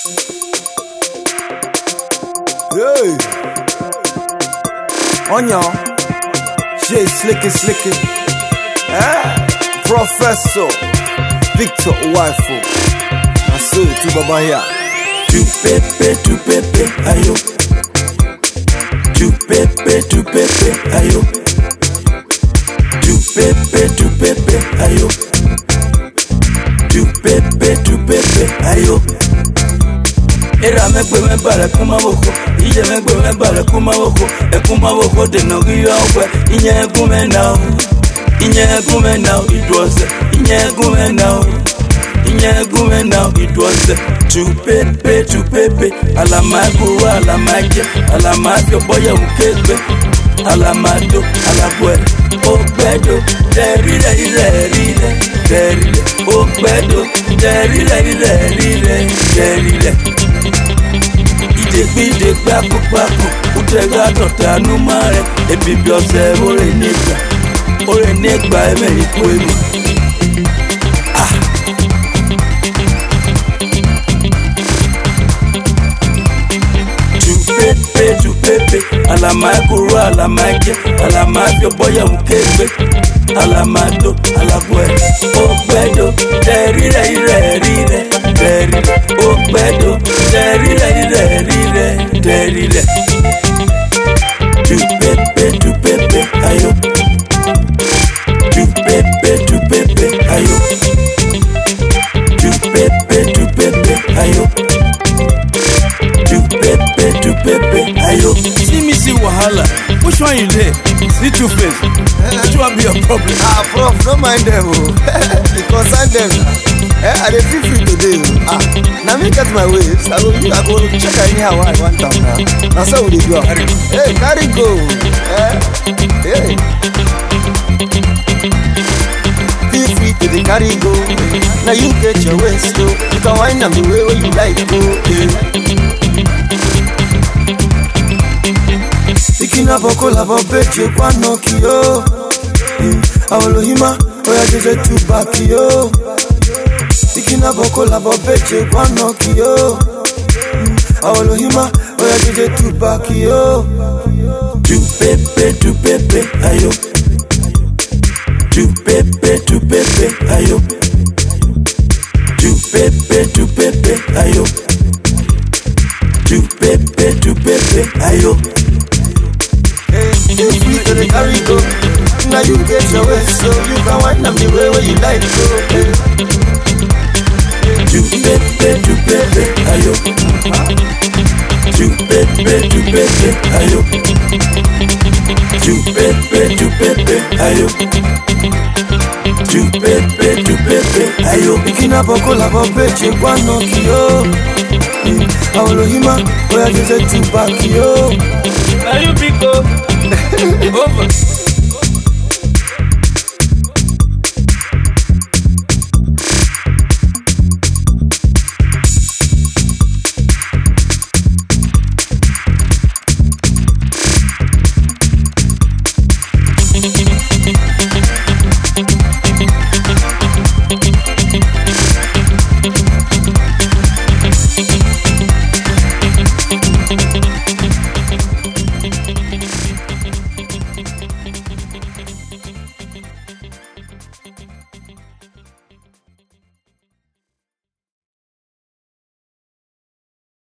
Hey, Onyo, Jay Slicky, Professor Victor Waifu, Asu tu baba ya. Tu pepe, ayo. Tu pepe, ayo. Tu pepe, ayo. Tu pepe, ayo. Era megbe me bara kuma boko, ije megbe me bara kuma boko, e kuma boko de no giyo okwe, inye gume now, it was, inye gume now, it was, tu pepe, alamake boya ukebe, alamado, alabwe, okbedo, derile, okbedo, derile. Ide paku, utega tota numare, ebibi ose ore negba eme ikwemi. Tu pepe, alamakuru, alamafio boya mukebe, alamado, alabwe, okbedo, derile, okbedo, derile. Tu pepe, ayo. Tu pepe, ayo. Tu pepe, ayo. Tu pepe, ayo. See wahala. Which one you there? See two face. Which one be your problem? Prof, don't mind them. Because I them. I dey feel free today. Now me get my waves. I go check anyhow I want them now. Now so we go. Hey, carry go. Hey. Feel free to the carry go. Now you get your waist though. You can wind them the way where you like go. Ikina boko la bobeche kwa Nokia. Awalohima oya jeje tu bakio. Ikina boko la bobeche kwa Nokia. Awalohima oya jeje tu bakio. Tu pepe, ayo. Tu pepe, ayo. Tu pepe, ayo. Tu pepe, ayo. Feel free to the carry go. Now you get your way, so you can wind them the way where you like go. Tu pepe, ayo. Tu pepe, ayo. Tu pepe, ayo. Tu pepe, ayo. Ikina boko la bobeche kwa Nokia. Awalohima oya jeje tu bakio. Are you big over?